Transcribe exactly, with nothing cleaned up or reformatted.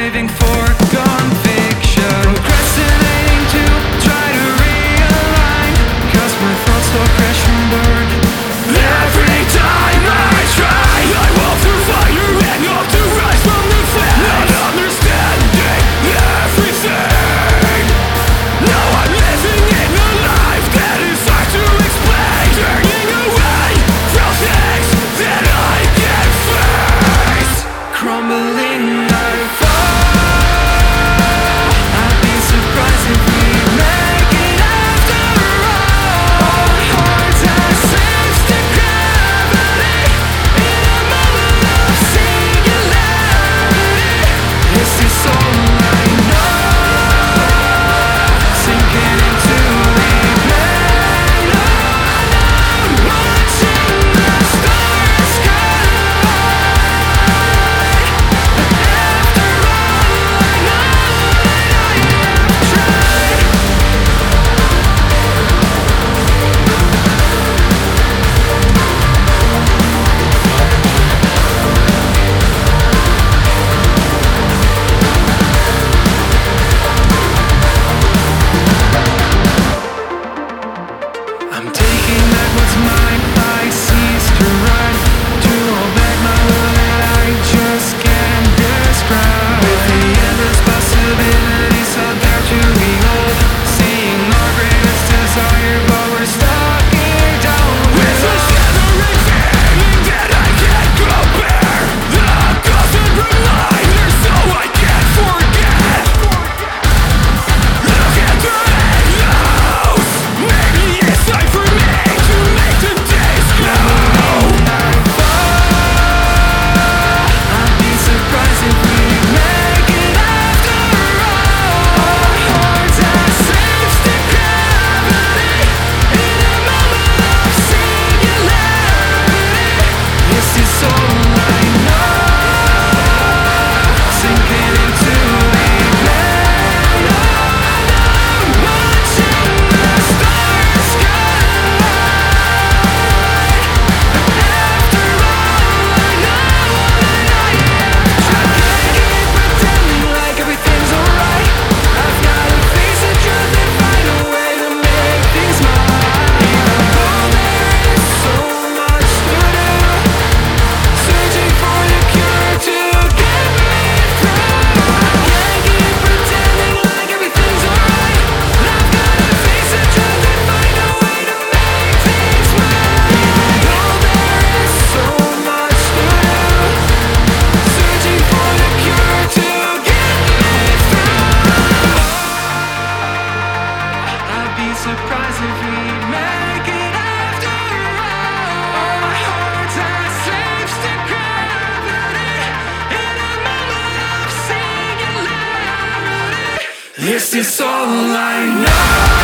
living foregone fiction, procrastinating to try to realign, cause my thoughts all crash and burn. Every time I try, I walk through fire and hope to rise from the flames, not understanding everything. Now I'm living in a life that is hard to explain, turning away from things that I can't face. Crumbling, I fall. I'd be surprised if we make it after all. Hearts are slaves to gravity in a moment of singularity. Is this all I know? Sinking into the pain. I'm watching the stars collide. After all, I know that I have tried. I'm taking back what's mine. I cease to run, to hold back my will that I just can't describe. With the endless possibilities out there to behold, seeing our greatest desire, but we're stuck here down with a shuddering feeling that I can't compare. The constant reminder so I can't forget. Look at the halos. Maybe it's time for me to make the days go. I'd be surprised if we make it after all. Hearts are slaves to gravity in a moment of singularity. Is this all I know? Sinking into the pain. I'm watching the stars collide. After all, I know that I have tried. I can't keep pretending like everything's alright. I've gotta face the truth and find a way to make things mine. Even though there is so much to do, searching for the cure to get me through. I can't keep pretending like everything's alright. I've gotta face the truth and find a way to make things mine. Even though there is so much to do, searching for the cure to get me through. I'd be surprised if we make it after all. Hearts are slaves to gravity in a moment of singularity. This is all I know.